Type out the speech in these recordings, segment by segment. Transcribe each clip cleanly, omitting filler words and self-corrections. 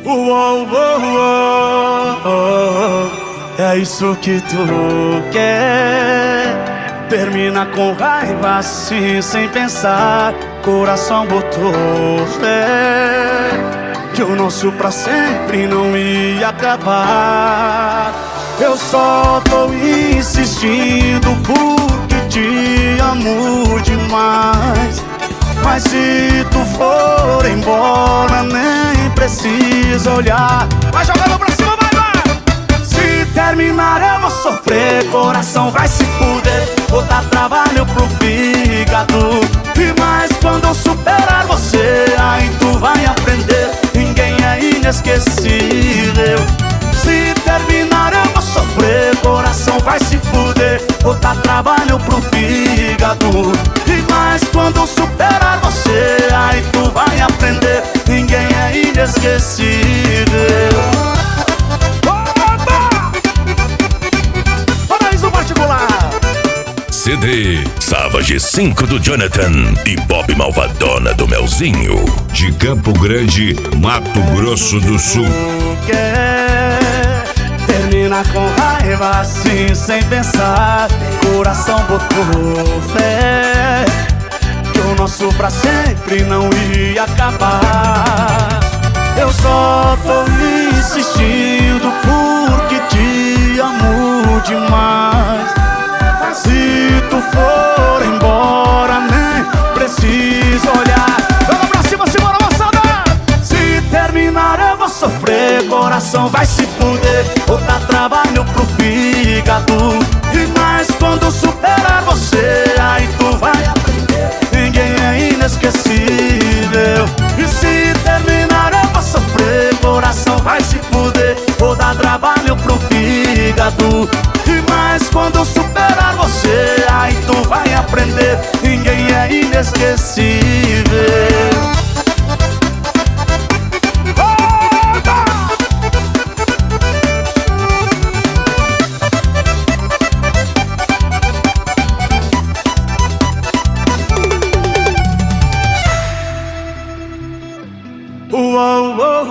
Uou, uou, uou, é isso que tu quer. Termina com raiva assim, sem pensar. Coração botou fé que o nosso pra sempre não ia acabar. Eu só tô insistindo porque te amo demais. Mas se tu for embora, nem precisa olhar. Vai jogando pra cima, vai, vai! Se terminar eu vou sofrer, coração vai se fuder. Vou dar trabalho pro fígado. E mais quando eu superar você, aí tu vai aprender. Ninguém é inesquecível. Se terminar eu vou sofrer, coração vai se fuder. Vou dar trabalho pro fígado. E mais quando eu superar você, aí tu vai aprender. Ninguém é inesquecível. Paraíso particular. CD Savage 5 do Jonathan e Bob Malvadona do Melzinho. De Campo Grande, Mato Grosso do Sul. Termina com raiva assim, sem pensar. Coração botou fé que o nosso pra sempre não ia acabar. Eu só tô insistindo porque te amo demais. Mas se tu for embora, nem precisa olhar. Vamos pra cima, simbora, moçada! Se terminar eu vou sofrer, coração vai se fuder. Vou dar trabalho pro fígado. E mais quando superar você, aí tu vai aprender. Ninguém é inesquecível. E se terminar eu vou sofrer, coração vai se fuder. Vou dar trabalho pro fígado. E mais quando superar você, aí tu vai aprender. Ninguém é inesquecível. Uou, uou,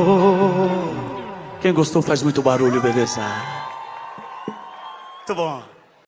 uou. Quem gostou faz muito barulho, beleza? Muito bom.